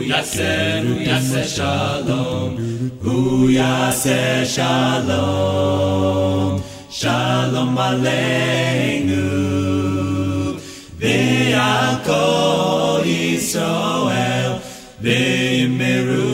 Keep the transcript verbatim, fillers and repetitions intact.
Yaseru Yaseh Shalom, Hu Yaseh Shalom, Shalom Aleinu, Ve'al Kol Yisrael, Ve'yimeru